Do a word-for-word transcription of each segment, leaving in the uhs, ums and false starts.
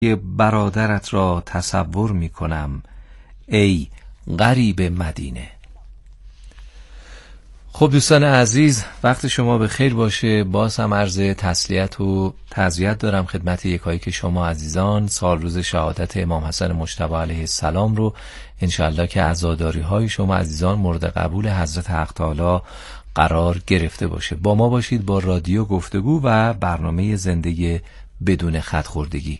برادرت را تصور می کنم ای غریب مدینه. خب دوستان عزیز، وقت شما به خیر باشه. باز هم عرض تسلیت و تعزیت دارم خدمت یکایی که شما عزیزان سال روز شهادت امام حسن مجتبی علیه السلام رو انشالله که عزاداری های شما عزیزان مورد قبول حضرت حق تعالی قرار گرفته باشه. با ما باشید با رادیو گفتگو و برنامه زندگی بدون خط خوردگی.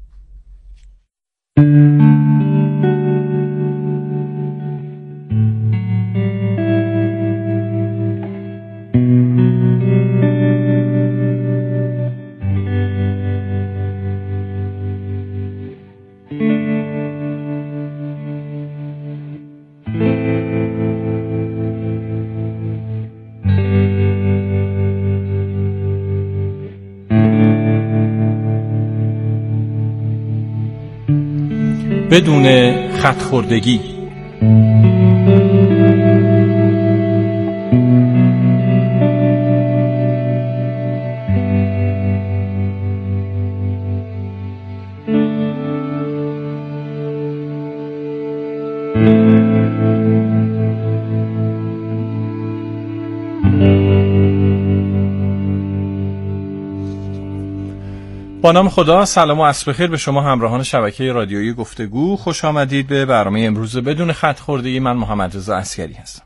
بدون خط خوردگی. با نام خدا، سلام و عصر بخیر به شما همراهان شبکه رادیویی گفتگو. خوش آمدید به برنامه امروز بدون خط خوردگی. من محمد رضا عسکری هستم.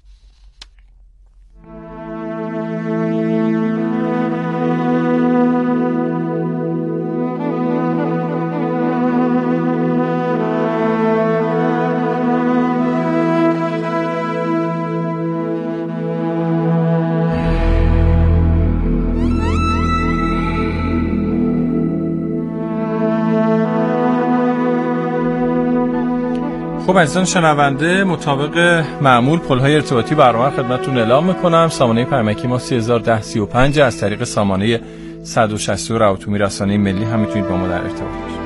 خب عزیزان شنونده، مطابق معمول پل‌های ارتباطی برنامه خدمتتون اعلام میکنم. سامانه پیامکی ما سه هزار و ده سی و پنج، از طریق سامانه صد و شصت روابط عمومی رسانه ملی هم میتونید با ما در ارتباط باشید.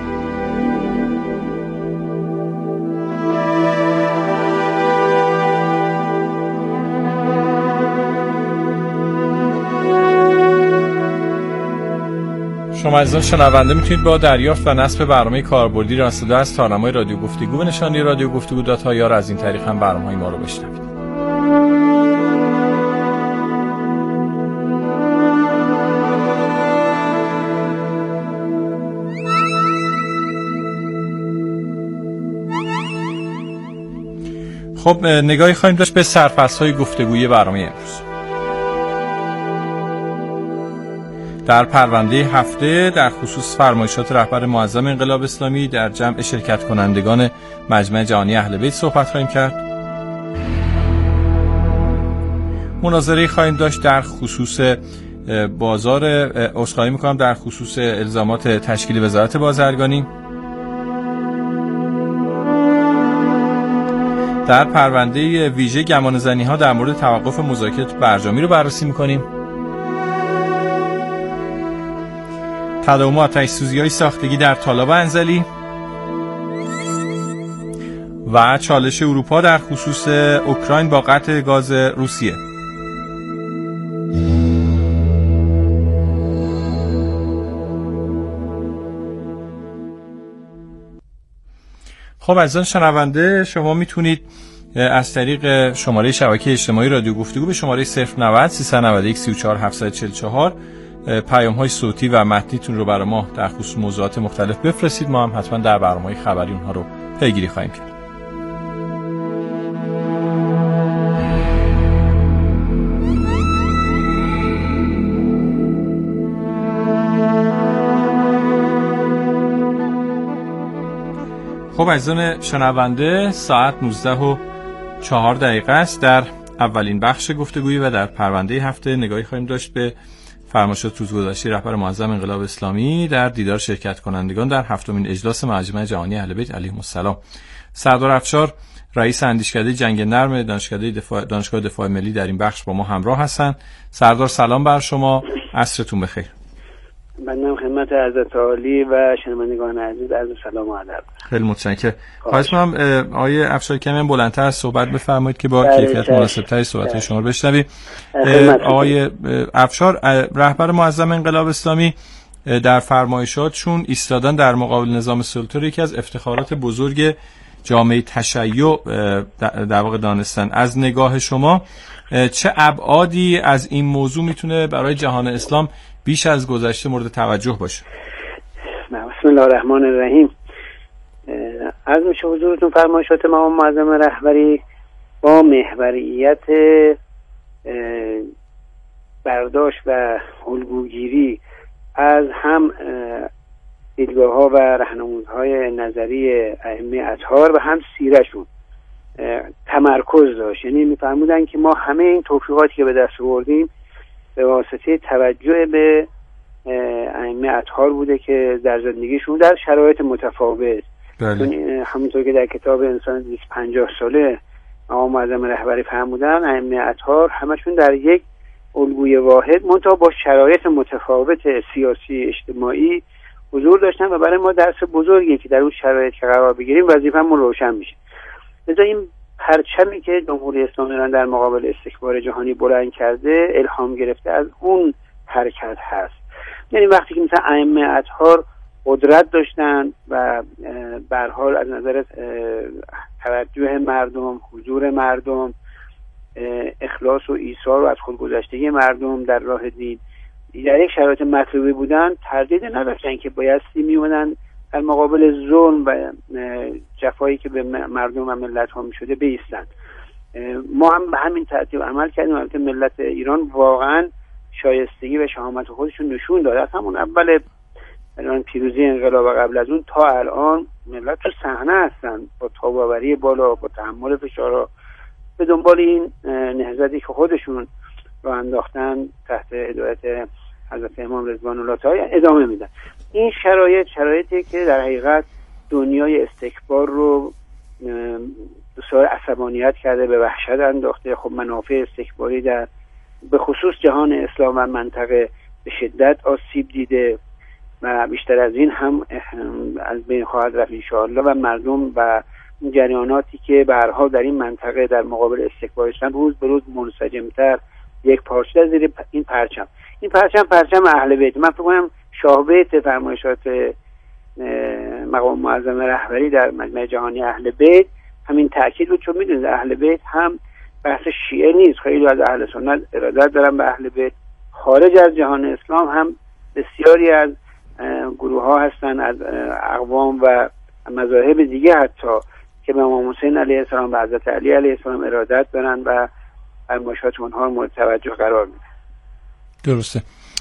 شما عزیزان شنونده میتونید با دریافت و نصب برنامه کاربردی راسته از تارنمای رادیو گفتگو به نشانی رادیو گفتگو دات آی آر از این طریق هم برنامه‌های ما رو بشنوید. خب نگاهی خواهیم داشت به سرفصل‌های گفتگویی برنامه امروز. در پرونده هفته در خصوص فرمایشات رهبر معظم انقلاب اسلامی در جمع شرکت کنندگان مجمع جهانی اهل بیت صحبت خواهیم کرد. مناظره خواهیم داشت در خصوص بازار عذرخواهی می‌کنم در خصوص الزامات تشکیل وزارت بازرگانی. در پرونده ویژه گمانه‌زنی‌ها در مورد توقف مذاکرات برجامی رو بررسی می‌کنیم. تداوم آتش‌سوزی‌های ساختگی در تالاب انزلی و چالش اروپا در خصوص اوکراین با قطع گاز روسیه. خب عزیزان شنونده، شما میتونید از طریق شماره شبکه اجتماعی رادیو گفتگو به شماره صفر نود سیصد و نود و یک سی و چهار هفتصد و چهل و چهار پیام های صوتی و متنیتون رو برای ما در خصوص موضوعات مختلف بفرستید. ما هم حتما در برنامه‌های خبری اونها رو پیگیری خواهیم کرد. خب عزیزان شنونده، ساعت نوزده و چهار دقیقه است. در اولین بخش گفتگویی و در پرونده هفته نگاهی خواهیم داشت به فرمایشات روزگذشته رهبر معظم انقلاب اسلامی در دیدار شرکت کنندگان در هفتمین اجلاس مجمع جهانی اهل بیت علیهم السلام. سردار افشار رئیس اندیشکده جنگ نرم دانشکده دفاع دانشگاه دفاع ملی در این بخش با ما همراه هستند. سردار سلام بر شما، عصرتون بخیر. بنده خدمت حضرت عالی و شنوندگان عزیز عرض سلام و ادب. خیلی متشکرم. خواهش می‌کنم آقای افشار کمی بلندتر صحبت بفرمایید که با کیفیت مناسب‌تری صحبت‌های شما رو بشنویم. آقای افشار رهبر معظم انقلاب اسلامی در فرمایشاتشون ایستادن در مقابل نظام سلطه یکی از افتخارات بزرگ جامعه تشیع در واقع دانستن. از نگاه شما چه ابعادی از این موضوع میتونه برای جهان اسلام بیش از گذشته مورد توجه باشه؟ بسم الله الرحمن الرحیم. عرض میشه حضورتون فرمایشات امام معظم رهبری با محوریت برداشت و الگوگیری از هم دیدگاه‌ها و راهنمودهای نظری ائمه اطهار و هم سیرشون تمرکز داشت. یعنی می‌فرمودن که ما همه این توفیقاتی که به دست آوردیم به واسطه توجه به ائمه اطهار بوده که در زندگیشون در شرایط متفاوت، بله. همونطور که در کتاب انسان دویست و پنجاه ساله امام معظم رهبری فرمودن، ائمه اطهار همشون در یک الگوی واحد منتها با شرایط متفاوت سیاسی اجتماعی حضور داشتن و برای ما درس بزرگی که در اون شرایط که قرار بگیریم وظیفه‌مون روشن میشه. لذا این پرچمی که جمهوری اسلامی ایران در مقابل استکبار جهانی بلند کرده الهام گرفته از اون حرکت هست. یعنی وقتی که مثلا ائمه اطهار قدرت داشتن و به هر حال از نظر توجه مردم، حضور مردم، اخلاص و ایثار و از خودگذشتگی مردم در راه دین در یک شرایط مطلوبی بودن، تردید نداشتن که بایستی میومدن در مقابل ظلم و جفایی که به مردم و ملت ها میشده بایستن. ما هم به همین ترتیب عمل کردیم. البته ملت ایران واقعا شایستگی و شهامت خودشون نشون داد. از همون اول الان پیروزی انقلاب و قبل از اون تا الان ملت تو صحنه هستن با تاباوری بالا، با تحمل فشارها، به دنبال این نهضتی که خودشون رو انداختن تحت هدایت حضرت امام رضوان الله تعالی ادامه میدن. این شرایط شرایطی که در حقیقت دنیای استکبار رو بسیار عصبانیت کرده، به وحشت انداخته. خب منافع استکباری در به خصوص جهان اسلام و منطقه به شدت آسیب دیده و بیشتر از این هم از بین خواهد رفت انشاءالله و مردم و جریاناتی که به هر حال در این منطقه در مقابل استکبار هستند روز به روز منسجمتر یک پارچه در زیر این پرچم. این پرچم پرچم اهل بیت. من فکر کنم شاه بیت فرمایشات مقام معظم رهبری در مجمع جهانی اهل بیت همین تاکید بود، چون میدونید اهل بیت هم بحث شیعه نیست. خیلی از اهل سنت ارادت دارن به اهل بیت. خارج از جهان اسلام هم بسیاری از گروه ها هستن، از اقوام و مذاهب دیگه حتی، که به امام حسین علیه السلام و حضرت علی علیه السلام ارادت دارن و فرمایشات اونها مورد توجه قرار میدن. درسته.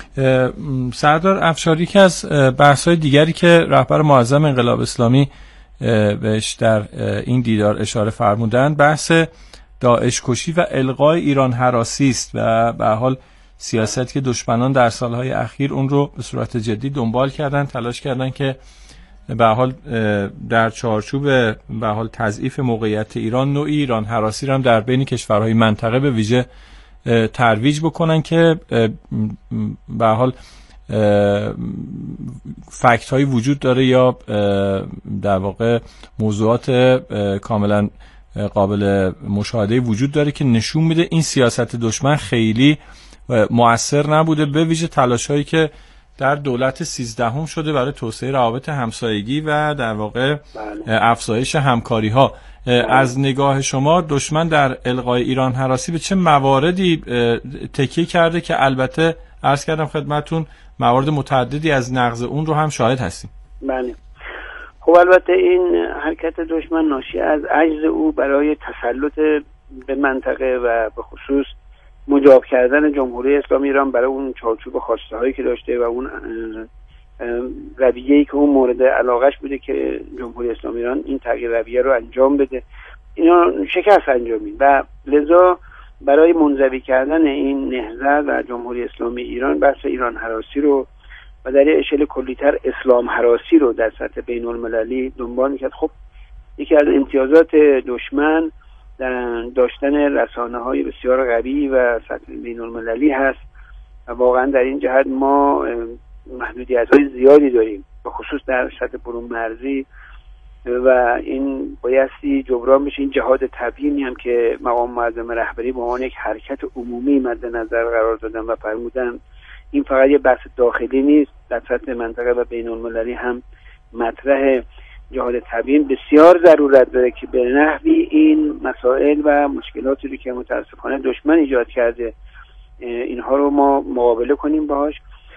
سردار افشاری که از بحث‌های دیگری که رهبر معظم انقلاب اسلامی بهش در این دیدار اشاره فرمودن بحث داعش کشی و الغای ایران هراسی است و به حال سیاستی که دشمنان در سالهای اخیر اون رو به صورت جدی دنبال کردن، تلاش کردن که به حال در چارچوب به حال تضعیف موقعیت ایران نوعی ایران هراسی رو هم در بین کشورهای منطقه به ویژه ترویج بکنن که به حال فکت هایی وجود داره یا در واقع موضوعات کاملا قابل مشاهده وجود داره که نشون میده این سیاست دشمن خیلی مؤثر نبوده، به ویژه تلاش هایی که در دولت سیزدهم شده برای توسعه روابط همسایگی و در واقع افزایش همکاری ها. از نگاه شما دشمن در الغای ایران هراسی به چه مواردی تکیه کرده که البته عرض کردم خدمتون موارد متعددی از نقض اون رو هم شاهد هستیم؟ بله. خب البته این حرکت دشمن ناشی از عجز او برای تسلط به منطقه و به خصوص مجاب کردن جمهوری اسلامی ایران برای اون چارچوب خواسته هایی که داشته و اون رویه‌ای که اون مورد علاقش بوده که جمهوری اسلامی ایران این تغییر رویه رو انجام بده، اینا شکست انجامید و لذا برای منزوی کردن این نهضت و جمهوری اسلامی ایران بحث ایران هراسی رو و در یه اشل کلی‌تر اسلام هراسی رو در سطح بین المللی دنبال می‌کرد. خب یکی از امتیازات دشمن داشتن رسانه‌های بسیار قوی و سطح بین المللی هست و واقعا در این جهت ما محدودیت‌های زیادی داریم به خصوص در سطح برون مرزی و این بایستی جبران بشه. این جهاد تبیینی هم که مقام معظم رهبری به عنوان یک حرکت عمومی مد نظر قرار دادن و فرمودن این فقط یه بحث داخلی نیست، در سطح منطقه و بین المللی هم مطرح. جهاد تبیین بسیار ضرورت داره که به نحوی این مسائل و مشکلاتی رو که متاسفانه دشمن ایجاد کرده اینها رو ما مقابله کنیم باهاش.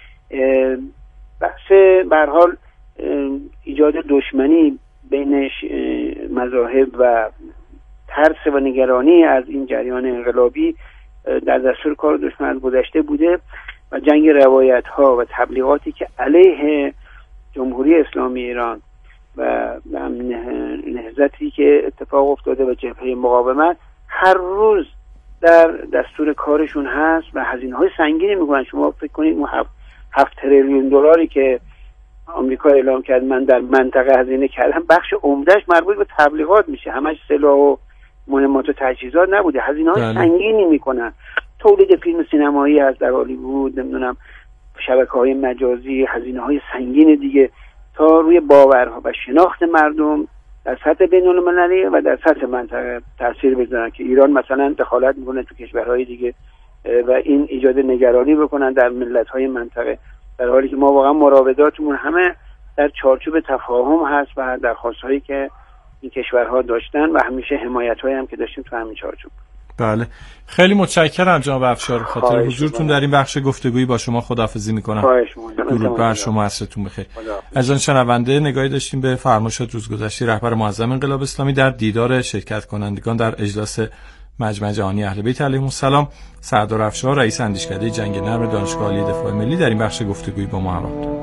بحث به هر حال ایجاد دشمنی بین مذاهب و ترس و نگرانی از این جریان انقلابی در دستور کار دشمن گذشته بوده و جنگ روایت ها و تبلیغاتی که علیه جمهوری اسلامی ایران و نهضتی که اتفاق افتاده و جبهه مقاومت هر روز در دستور کارشون هست و هزینه‌های سنگینی میکنن. شما فکر کنید اون هفت, هفت تریلیون دلاری که آمریکا اعلام کرد من در منطقه هزینه کردم، بخش عمدهش مربوط به تبلیغات میشه، همش سلاح و مهمات و تجهیزات نبوده، هزینه‌های سنگینی میکنن. تولید فیلم سینمایی هست در هالیوود، نمیدونم شبکه‌های مجازی، هزینه‌های سنگین دیگه تا روی باورها و شناخت مردم در سطح بین‌المللی و در سطح منطقه تاثیر بذارن که ایران مثلا دخالت میکنه تو کشورهای دیگه و این ایجاد نگرانی بکنن در ملت‌های منطقه، در حالی که ما واقعا مراوداتمون همه در چارچوب تفاهم هست و درخواست‌هایی که این کشورها داشتن و همیشه حمایت‌هایی هم که داشتیم تو همین چارچوب. بله، خیلی متشکرم جناب افشار خاطر حضورتون در این بخش گفتگویی. با شما خداحافظی میکنم. درود بر شما، عصرتون بخیر. از آن شنونده نگاهی داشتیم به فرمایشات روزگذشته رهبر معظم انقلاب اسلامی در دیدار شرکت کنندگان در اجلاس مجمع جهانی اهل بیت علیهم السلام. سردار افشار رئیس اندیشکده جنگ نرم دانشگاه عالی دفاع ملی در این بخش گفتگویی با ما همراه بود.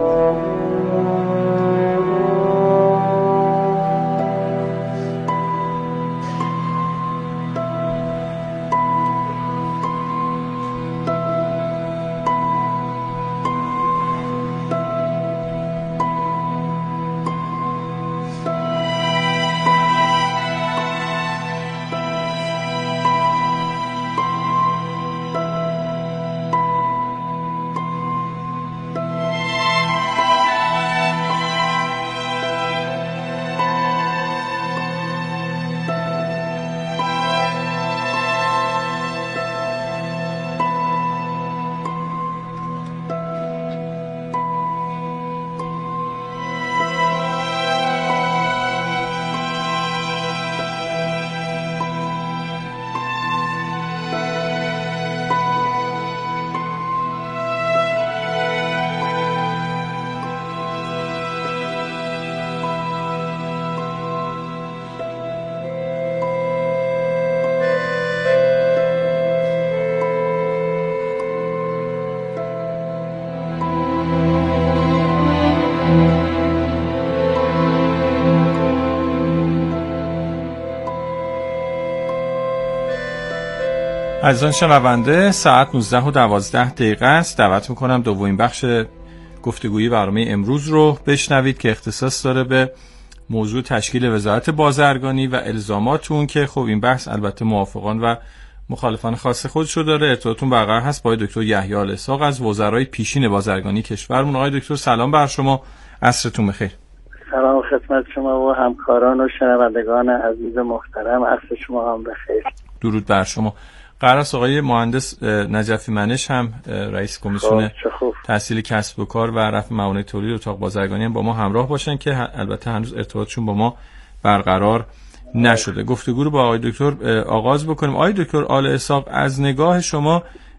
عزیزان شنونده، ساعت نوزده و دوازده دقیقه است. دعوت میکنم دومین بخش گفتگویی برنامه امروز رو بشنوید که اختصاص داره به موضوع تشکیل وزارت بازرگانی و الزامات اون، که خب این بحث البته موافقان و مخالفان خاص خودشو داره. ارتباطتون برقرار هست با دکتر یحیی آل اسحاق از وزرای پیشین بازرگانی کشورمون. آقای دکتر سلام بر شما، عصرتون بخیر. سلام خدمت شما و همکاران و شنوندگان عزیز محترم، عصر شما هم بخیر. درود بر شما. قرار است آقای مهندس نجفی منش هم رئیس کمیسیون تحصیل کسب و کار و رفع موانع تولید اتاق بازرگانی هم با ما همراه باشن که البته هنوز ارتباطشون با ما برقرار نشده. گفتگو رو با آقای دکتر آغاز بکنیم. آقای دکتر آل اسحاق، از نگاه شما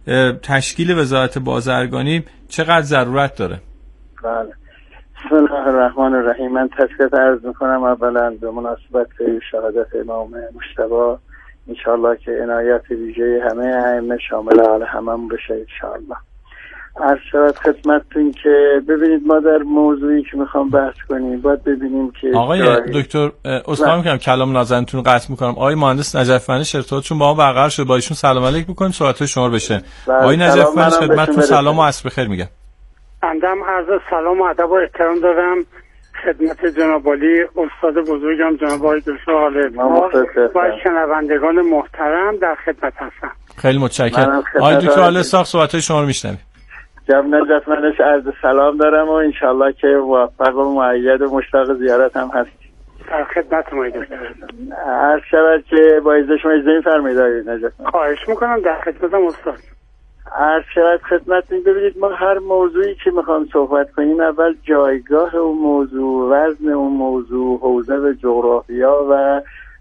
تشکیل وزارت بازرگانی چقدر ضرورت داره؟ بله، بسم الله الرحمن الرحیم. من تشکر عرض میکنم اولا به مناسبت شهادت امام مجتبی، انشاءالله که عنایت ویژه همه ائمه شامل حال هممون بشه انشاءالله. عرض شود خدمتتون که ببینید ما در موضوعی که میخوام بحث کنیم باید ببینیم که آقای دکتر عذرخواهی میکنم کلام نازنینتون رو قطع میکنم. آقای مهندس نجف منش ارتباطشون با ما برقرار شده، با ایشون سلام علیک میکنیم، صحبت شما رو بشه. آقای نجف منش خدمتتون سلام و عصر بخیر میگم. بندم عرض سلام و ادب و احترام دارم خدمت جناب عالی استاد بزرگم جناب آقای دکتر آل اسحاق و شنوندگان محترم در خدمت هستم. خیلی متشکرم. آقای دکتر آل اسحاق صحبت شما رو میشنویم. جناب نجف منش عرض سلام دارم و انشالله که موفق و مؤید و مشتاق زیارت هم هستیم. در خدمت ما دکتر. عرض شود که با اجازه شما اجازه می‌فرمایید آقای نجف. خواهش میکنم، در خدمتم استاد. عرض شود خدمتتون. ببینید ما هر موضوعی که میخوام صحبت کنیم اول جایگاه اون موضوع، وزن اون موضوع، حوزه و جغرافیا و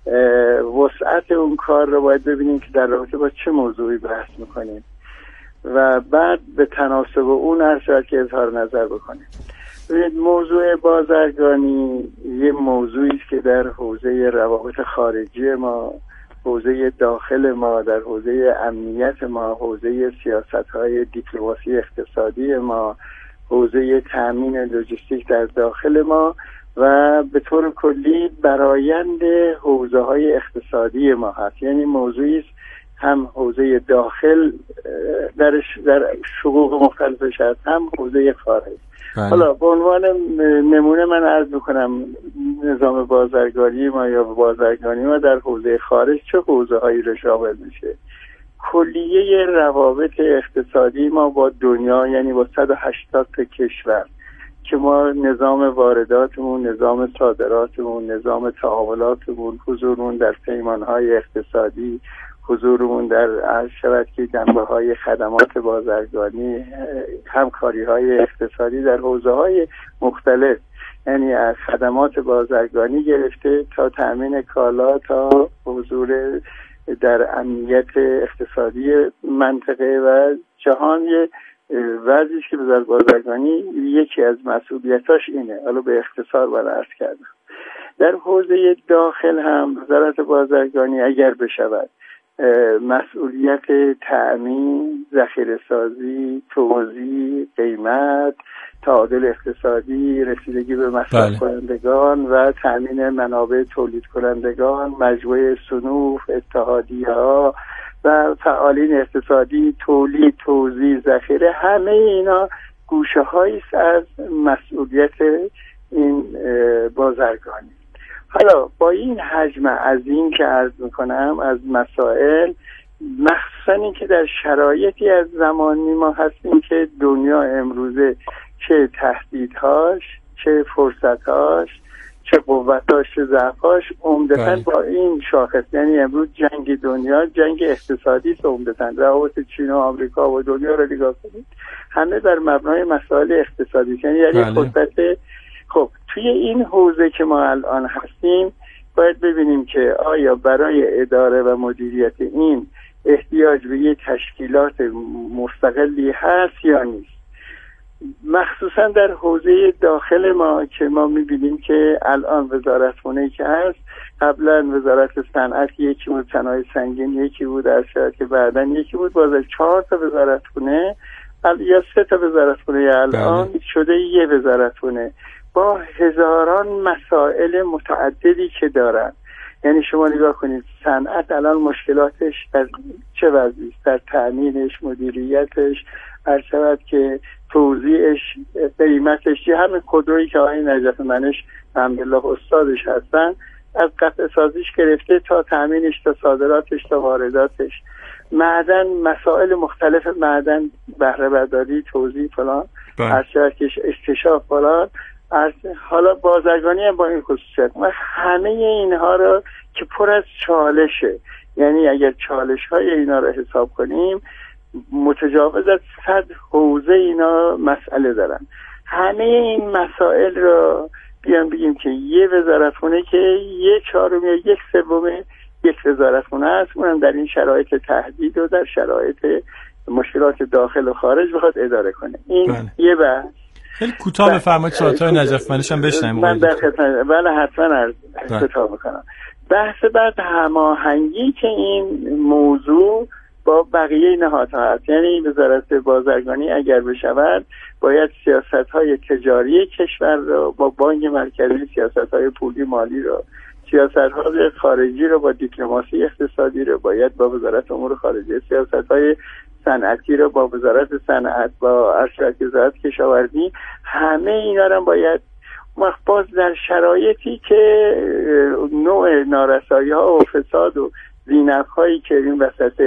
وسعت اون کار رو باید ببینیم که در رابطه با چه موضوعی بحث میکنیم و بعد به تناسب اون هر شاید که اظهار نظر بکنیم. ببینید موضوع بازرگانی یه موضوعی است که در حوزه روابط خارجی ما، حوزه داخل ما، در حوزه امنیت ما، حوزه سیاست‌های دیپلماسی اقتصادی ما، حوزه تأمین لوجستیک در داخل ما و به طور کلی برآیند حوزه‌های اقتصادی ما هست. یعنی موضوعی است هم حوزه داخل در در شقوق مختلفش هست، هم حوزه خارج. بله. حالا به عنوان نمونه من عرض میکنم نظام بازرگانی ما یا بازرگانی ما در حوزه خارج چه حوزه هایی رو شامل میشه. کلیه روابط اقتصادی ما با دنیا، یعنی با صد و هشتاد کشور که ما نظام وارداتمون، نظام صادراتمون، نظام تعاملاتمون، حضورمون در پیمانهای اقتصادی، حضورمون در عرض شود که جنبه‌های خدمات بازرگانی، همکاری‌های اقتصادی در حوزه‌های مختلف، یعنی از خدمات بازرگانی گرفته تا تأمین کالا تا حضور در امنیت اقتصادی منطقه و جهان. وضعی که وزارت بازرگانی یکی از مسئولیتاش اینه. حالا به اختصار من عرض کردم. در حوزه داخل هم وزارت بازرگانی اگر بشود مسئولیت تأمین، ذخیره سازی، توزیع، قیمت، تعادل اقتصادی، رسیدگی به مصرف کنندگان و تأمین منابع تولید کنندگان، مجموعه صنوف، اتحادیه‌ها و فعالین اقتصادی، تولید، توزیع، ذخیره، همه اینا گوشه‌هایی است از مسئولیت این بازرگانی. حالا با این حجم عظیم که عرض میکنم از مسائل، مخصوصا این که در شرایطی از زمانی ما هستیم که دنیا امروزه چه تهدیدهاش، چه فرصتهاش، چه قوتاش، چه ضعفاش عمدتاً با این شاخص، یعنی امروز جنگ دنیا جنگ اقتصادی است. عمدتاً روابط چین و آمریکا و دنیا رو نگاه کنید، همه بر مبنای مسائل اقتصادی، یعنی یعنی فرصت. خب توی این حوزه که ما الان هستیم باید ببینیم که آیا برای اداره و مدیریت این احتیاج به یک تشکیلات مستقلی هست یا نیست. مخصوصا در حوزه داخل ما که ما میبینیم که الان وزارتخونه‌ای که هست، قبلا وزارت صنعت یکی بود، صنایع سنگین یکی بود، در شرایطی که بعداً یکی بود، باز چهار تا وزارتخونه یا سه تا وزارتخونه الان بله. شده یه وزارتخونه با هزاران مسائل متعددی که دارن. یعنی شما نگاه کنید صنعت الان مشکلاتش در چه وضعی است، در تأمینش، مدیریتش، هر شود که توزیعش، قیمتش، یا همین خودرویی که آقای نجف منش الحمدلله استادش هستن، از قطع سازیش گرفته تا تأمینش، تا صادراتش، تا وارداتش، معدن، مسائل مختلف معدن، بهره برداری، توزیع فلان، هر شود که اکتشاف فلان. حالا بازرگانی هم با این خصوصیت، ما همه اینها رو که پر از چالشه، یعنی اگر چالش های اینا رو حساب کنیم متجاوز از صد حوزه اینا مسئله دارن. همه این مسائل رو بیان بگیم که یه وزارتخونه که یه چهارم یا یک سوم یک وزارتخونه است، اونم در این شرایط تهدید و در شرایط مشکلات داخل و خارج بخواد اداره کنه. این بله. یه بحث. خیلی کوتاه بفرمایید سوالات نجف منش هم بشنویم. من در خدمت، بله حتما عرض کوتاه میکنم. بحث بعد هماهنگی که این موضوع با بقیه نهادها هست، یعنی وزارت بازرگانی اگر بشود باید سیاست‌های تجاری کشور رو با بانک مرکزی، سیاست‌های پولی مالی رو، سیاست‌های خارجی رو با دیپلماسی اقتصادی رو باید با وزارت امور خارجه، سیاست‌های صنعتی رو با وزارت صنعت، با ارشد وزارت کشاورزی، همه اینا رو باید باز در شرایطی که نوع نارسایی‌ها و فساد و زینف‌هایی که این وسط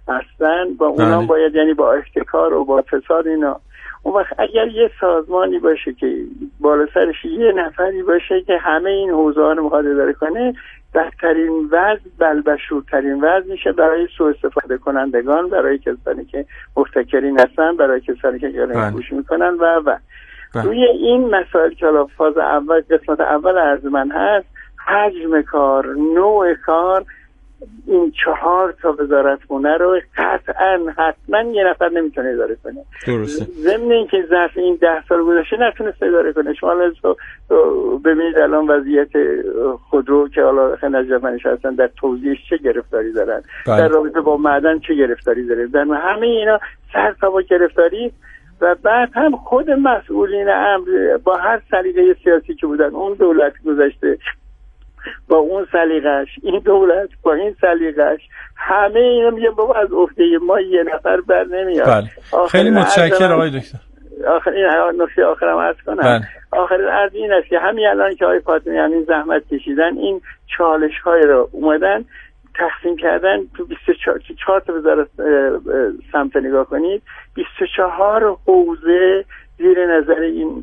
هستن با اونا باید، یعنی با احتکار و با فساد اینا. اون وقت اگر یه سازمانی باشه که بالا سرش یه نفری باشه که همه این حوزه ها رو میخواد اداره کنه، بهترین وضع بلبشورترین وضع میشه برای سوء استفاده کنندگان، برای کسانی که محتکرین هستن، برای کسانی که گرم گوش میکنن و و روی این مسائل که حالا فاز اول قسمت اول عرض من هست، حجم کار، نوع کار، این چهار تا وزارتخونه رو قطعا حتما یه نفر نمیتونه اداره کنه. درسته. ضمن اینکه ظرف این ده سال گذشته نتونسته اداره کنه. شما لازم ببینید الان وضعیت خودرو که حالا نجف منش هستن در توزیعش چه گرفتاری دارن، بله. در رابطه با معدن چه گرفتاری داره، در همه اینا سر تا با گرفتاری. و بعد هم خود مسئولین امر با هر سلیقه سیاسی که بودن، اون دولت گذشته با اون سلیقش، این دولت با این سلیقش، همه اینا میگه بابا از عهده ما یه نفر بر نمیاد. بله. خیلی متشکرم آقای دکتر. آخر این نکته آخرم عرض کنم. بله. آخر عرض این است که همین الان که آقای فاطمی همین زحمت کشیدن، این چالش های رو اومدن تقسیم کردن تو بیست و چهار تا وزارت سمت نگاه کنید، بیست و چهار حوزه زیر نظر این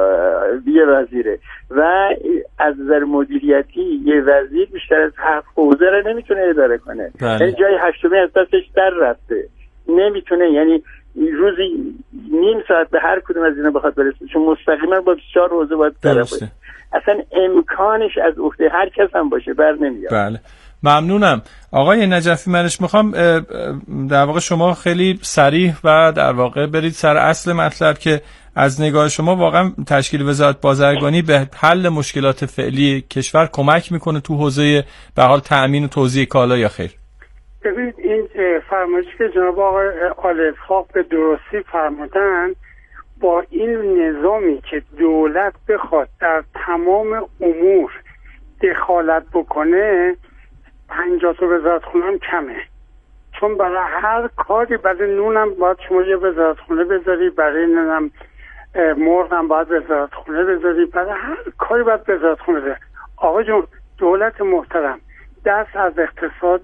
یه وزیره و از نظر مدیریتی یه وزیر بیشتر از هفت حوزه رو نمیتونه اداره کنه. یعنی جای هشتمی از دستش در رفته، نمیتونه، یعنی روزی نیم ساعت به هر کدوم از اینا بخواد برسه، چون مستقیما با بیست و چهار حوزه باید طرف باشه. اصلا امکانش از عهده هر کس هم باشه بر نمیاد. بله. ممنونم آقای نجفی منش. میخوام در واقع شما خیلی صریح و در واقع برید سر اصل مطلب که از نگاه شما واقعا تشکیل وزارت بازرگانی به حل مشکلات فعلی کشور کمک میکنه تو حوزه به حال تأمین و توزیع کالا یا خیر؟ ببینید این فرمایشی که جناب آقای آل‌اسحاق به درستی فرمودن، با این نظامی که دولت بخواد در تمام امور دخالت بکنه، پنجاه تا وزارتخونه هم کمه. چون برای هر کاری، برای نونم باید شما یه وزارتخونه بذاری، برای نونم مرغ هم باید وزارتخونه بذاری، برای هر کاری باید وزارتخونه بذاری. آقا جون، دولت محترم، دست از اقتصاد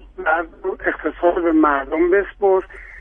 اقتصاد به مردم بسپر،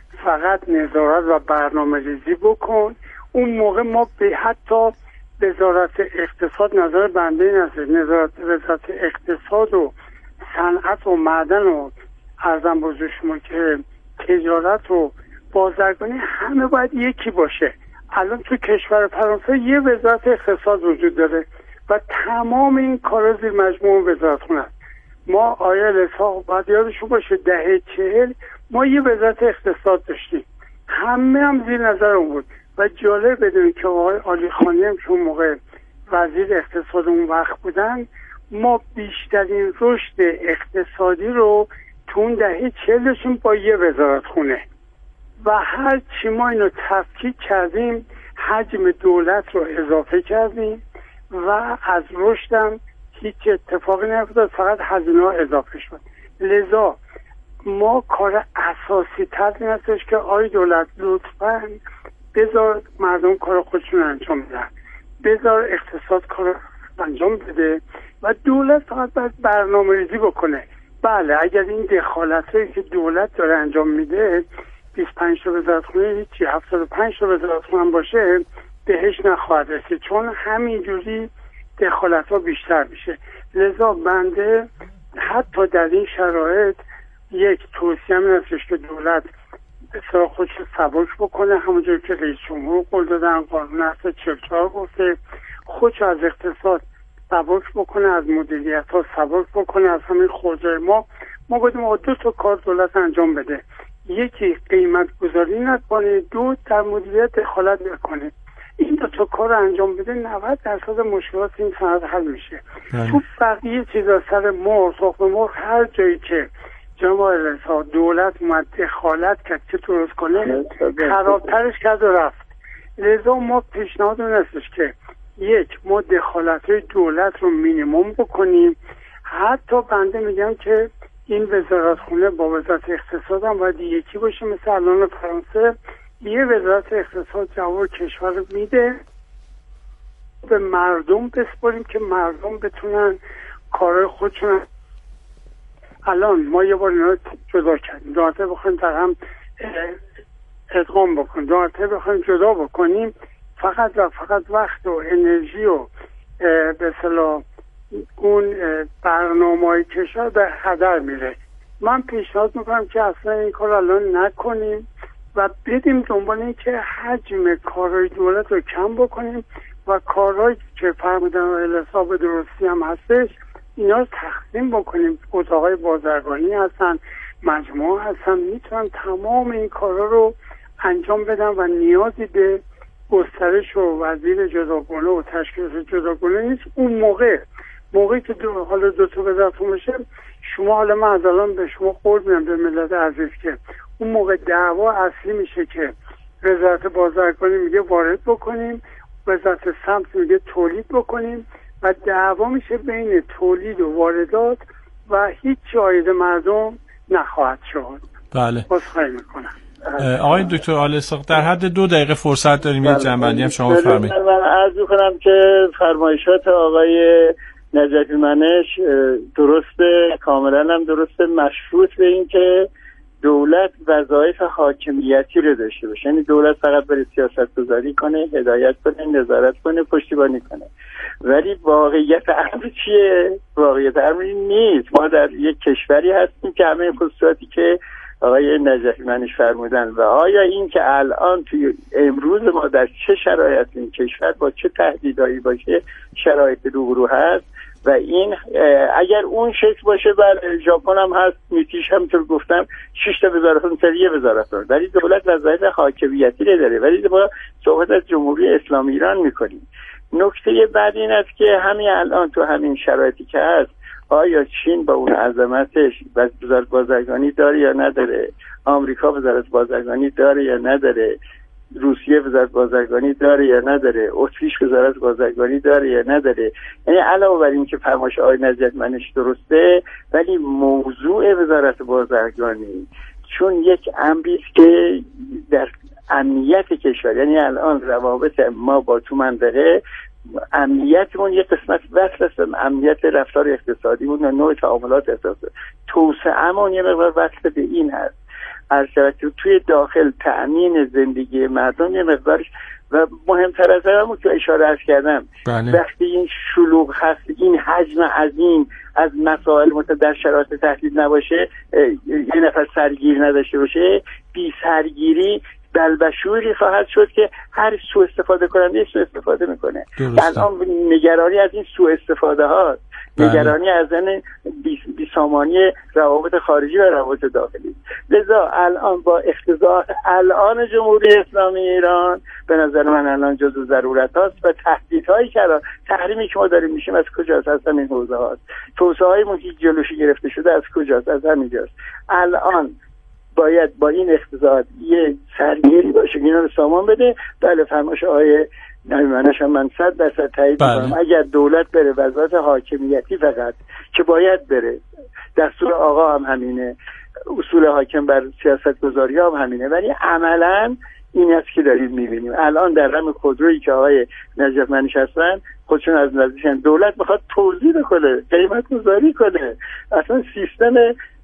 فقط نظارت و برنامه ریزی بکن. اون موقع ما به حتی وزارت اقتصاد، نظر بنده این است، نظارت وزارت اقتصاد و صنعت و معدن و عرضم بزرگ شما که تجارت و بازرگانی همه باید یکی باشه. الان تو کشور فرانسه یه وزارت اقتصاد وجود داره و تمام این کارا زیر مجموعه وزارتخونه است. ما آیا الاسحاق باید یادشون باشه دهه چهل ما یه وزارت اقتصاد داشتیم، همه هم زیر نظر اون بود. و جالب بدونید که آقای علی خانی هم چون موقع وزیر اقتصاد اون وقت بودن، ما بیشترین رشد اقتصادی رو تو اون دهه چهل داشتیم با یه وزارتخونه و هر چی ما اینو تفکیک کردیم، حجم دولت رو اضافه کردیم و از رشدم هیچ اتفاقی نیفتاد، فقط هزینه ها اضافه شد. لذا ما کار اساسی تر این هستش که آی دولت لطفاً بذار مردم کار خودشون انجام بدن، بذار اقتصاد کار انجام بده و دولت فقط باید برنامه ریزی بکنه. بله اگر این دخالتایی که دولت داره انجام میده بیست و پنج تا وزارتخونه هیچی، هفتاد و پنج تا وزارتخونه باشه بهش نخواهد رسید، چون همینجوری دخالت ها بیشتر میشه. لذا بنده حتی در این شرایط یک توصیه من هستش که دولت بسیار خودش سبک بکنه، همونجور که رئیس جمهور قول دادن، قانون اساسی چهل و چهار گفته، خودش از اقتصاد سبک بکنه، از مدیریت ها سبک بکنه، از همین خوزه ما ما باید دو تا کار دولت انجام بده. یکی قیمت گذاری نکنه، دو در مدیریت دخالت نکنه. این دو تا کار انجام بده نود درصد مشکلات این صنعت حل میشه. تو بقیه چیزا سر مرغ، تخم مرغ، هر جایی که جناب رئیس دولت اومد دخالت کرد چه درست کنه، خرابترش کرد و رفت. لذا ما پیشنهاد اون هستش که یک، ما دخالت‌های دولت رو مینیمم بکنیم. حتی بنده میگم که این وزارتخونه با وزارت اقتصاد هم باید یکی باشه، مثل الان فرانسه یه وزارت اقتصاد جواب کشور رو میده، به مردم بسپاریم که مردم بتونن کارهای خودشون. الان ما یه بار اینا رو جدا کردیم، دو مرتبه بخوایم در هم ادغام بکنیم، دو مرتبه بخوایم جدا بکنیم، فقط و فقط وقت و انرژی و به اصطلاح اون برنامه‌های کشور به هدر میره. من پیشنهاد میکنم که اصلا این کار الان نکنیم و بدیم دنبال این که حجم کارهای دولت رو کم بکنیم و کارهایی که فرمودن و حساب درستی هم هستش اینا رو تقسیم بکنیم. اتاقای بازرگانی هستن، مجموعه هستن، میتونن تمام این کارها رو انجام بدن و نیازی به گسترش و وزیر جداگانه و تشکیلات جداگانه نیست. اون موقع موقعی که دو حالا دو تا وزارتون بشه، شما حالا من از الان به شما قول میدم به ملت عزیز که اون موقع دعوا اصلی میشه که وزارت بازرگانی میگه وارد بکنیم، وزارت سمت میگه تولید بکنیم و دعوا میشه بین تولید و واردات و هیچ عاید مردم نخواهد شد. بله. بازخواهی میکنم. آقای دکتر آل اسحاق در حد دو دقیقه فرصت داریم، یه جنبندی هم شما بفرمایید. من عرض می‌کنم که فرمایشات آقای نجفی منش درسته، کاملا هم درسته، مشروط به این که دولت وظایف حاکمیتی رو داشته باشه. یعنی دولت فقط برای سیاست گذاری کنه، هدایت کنه، نظارت کنه، پشتیبانی کنه. ولی واقعیت امر چیه؟ واقعیت امر نیست. ما در یک کشوری هستیم که همه خصوصاتی که آقای نجفی منش فرمودن و آیا این که الان توی امروز ما در چه شرایطی این کشور با چه تهدیدایی باشه شرایط روبرو هست و این اگر اون شکل باشه، بله ژاپن هم هست، میتیش همونطور گفتم شش تا وزارت سر یه وزارت داره، ولی دولت وظایف حاکمیتی رو داره. ولی ما صحبت از جمهوری اسلامی ایران میکنیم. نکته بعد این است که همین الان تو همین شرایطی که هست، آیا چین با اون عظمتش وزارت بازرگانی داره یا نداره؟ آمریکا وزارت بازرگانی داره یا نداره؟ روسیه وزارت بازرگانی داره یا نداره؟ اتریش وزارت بازرگانی داره یا نداره؟ یعنی علاوه بر این که فرمایش آقای نجفی منش درسته، ولی موضوع وزارت بازرگانی چون یک امری است که در امنیت کشور، یعنی الان روابط ما با تو منطقه امنیتمون یک قسمت وصل است به امنیت رفتار اقتصادیمون و نوع تعاملات اقتصادی. توسعه‌مون یه مقدار وصل به این هست. از شبکه توی داخل تأمین زندگی مردم یه مقدارش و مهمتر از همون که اشاره عرض کردم، بله. وقتی این شلوغ هست، این حجم عظیم از مسائل متعدد در شرایط تهدید نباشه، یه نفر سرگیر نداشته باشه، بی سرگیری بلبشوری خواهد شد که هر سوء استفاده کننده سوء استفاده میکنه. الان نگرانی از این سوء استفاده ها، نگرانی از این بیسامانی روابط خارجی و روابط داخلی. لذا الان با اختزاع الان جمهوری اسلامی ایران به نظر من الان جزو ضرورت هاست و تهدیدهایی که الان تحریمی که ما داریم میشیم از کجاست؟ از همین حوزه هاست. توسعه های محیط جلوشی گرفته شده از کجاست؟ از همینجاست. الان باید با این اقتصاد یه سرگیری باشه اینا رو سامان بده. بله فرمایش آقای نمی‌مانش هم من صد درصد تایید می‌کنم. اگر دولت بره وزارت حاکمیتی فقط که باید بره، دستور آقا هم همینه، اصول حاکم بر سیاست گذاری هم همینه، ولی عملاً این است که داریم می‌بینیم. الان در رم خودرویی که آقای نجف منش هستن خودشون از نزدیکن، دولت می‌خواد توزیع کنه، قیمت گذاری کنه، اصلا سیستم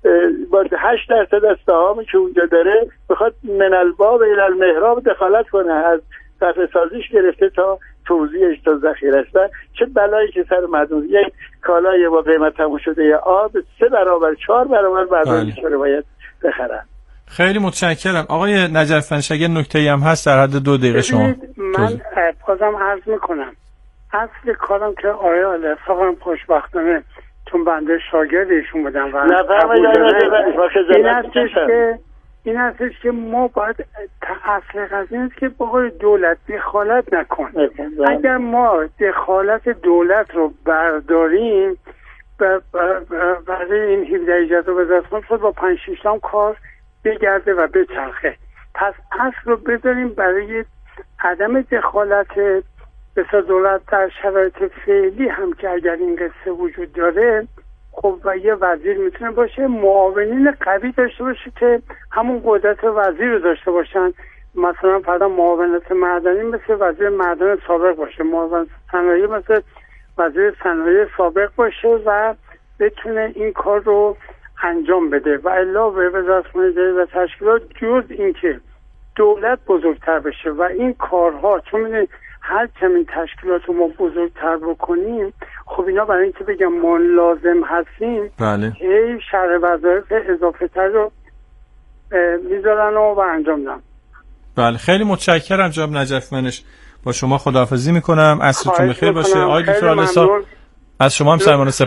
با هشت درصد از سهامی که اونجا داره بخواد من الباب الی المحراب دخالت کنه، از صرفه سازیش گرفته تا توزیعش تا ذخیره‌اش. چه بلایی که سر مردم، یک کالای با قیمت تموم شده یا آب سه برابر چهار برابر مردم بیچاره باید بخرن. خیلی متشکرم آقای نجف منش. اگه نکته‌ای هم هست در حد دو دقیقه شما. من بازم عرض میکنم اصل کارم که آقای آل اسحاق خوشبختانه چون بنده شاگرد ایشون بودم و این هستش که این هستش که ما باید اصل قضیه است که باید دولت دخالت نکنه. اگر ما دخالت دولت رو برداریم برای این هفده اجازه وزارت شد با پنج شیش تا کار بگرده و بچرخه. پس اصل رو بذاریم برای عدم دخالت بسیار دولت در شرایط فعلی هم که اگر این قصه وجود داره، خب و یه وزیر میتونه باشه، معاونین قوی داشته باشه که همون قدرت وزیر رو داشته باشن. مثلا فردا معاونت معدنی مثل وزیر معدن سابق باشه، معاون صنایع مثل وزیر صنایع سابق باشه و بتونه این کار رو انجام بده و الا به وزارتخانه جدید و تشکیلات جز اینکه دولت بزرگتر بشه و این کارها، چون میدونید هر کمی تشکیلات رو ما بزرگتر بکنیم، خب اینا برای اینکه بگم ما لازم هستیم بله هی شرح وظایف اضافه تر رو میذارن و, و انجام دن. بله خیلی متشکرم جناب نجف منش، با شما خداحافظی میکنم، عصرتون بخیر باشه. آقای دکتر آلعصا از شما هم سلام